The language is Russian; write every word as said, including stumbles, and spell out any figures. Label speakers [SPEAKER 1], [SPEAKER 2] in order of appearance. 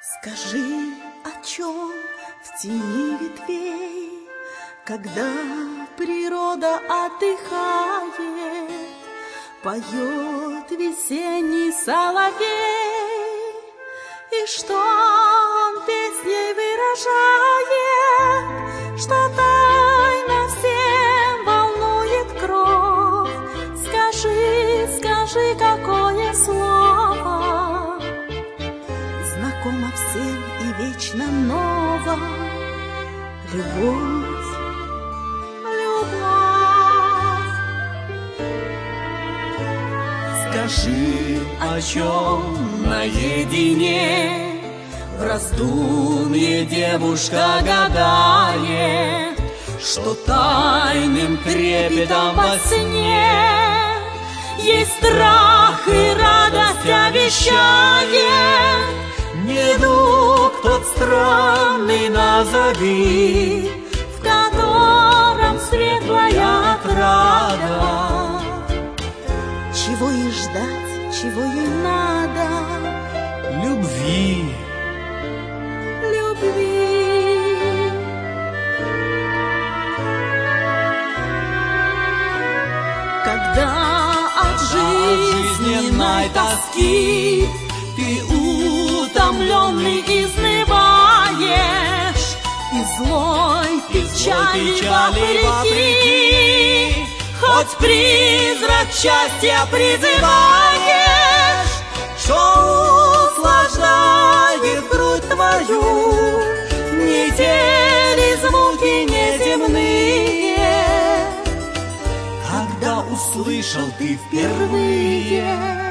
[SPEAKER 1] Скажи, о чем в тени ветвей, когда природа отдыхает, поет весенний соловей, и что он песней выражает, что тайно всем волнует кровь. Скажи, скажи, какое слово знакомо всем и вечно ново. Любовь, любовь.
[SPEAKER 2] Скажи, о чем наедине в раздумье девушка гадает, что тайным трепетом во сне есть страх и радость обещает. Недуг тот странный назови, в котором светлая отрада.
[SPEAKER 1] Чего ей ждать, чего ей надо?
[SPEAKER 2] Любви,
[SPEAKER 1] любви. Когда от жизненной тоски ты утомленный изнываешь, и злой печали, печали вопреки, хоть призрак счастья призываешь, что услаждает грудь твою недели звуки неземные.
[SPEAKER 2] когда услышал ты впервые